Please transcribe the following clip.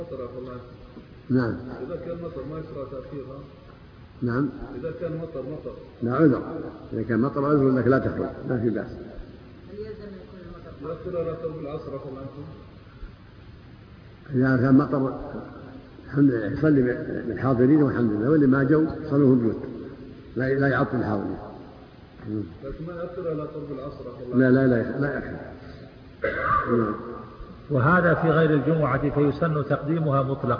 نعم. إذا كان مطر ما يسرى تأخيرها. نعم. إذا كان مطر لا عذر، إذا كان مطر عذر لك لا تخرج، ما في بأس. هل يلزم يكون المطر؟ يؤثر على قرب العصر عفوا عنكم. إذا كان مطر يصلي بالحاضرين والحمد لله، واللي ما جو صلوه البيوت، لا يعطل الحاضرين. لكن ما يؤثر على قرب العصر عفوا. لا يأخذ. وهذا في غير الجمعة فيسن تقديمها مطلقا.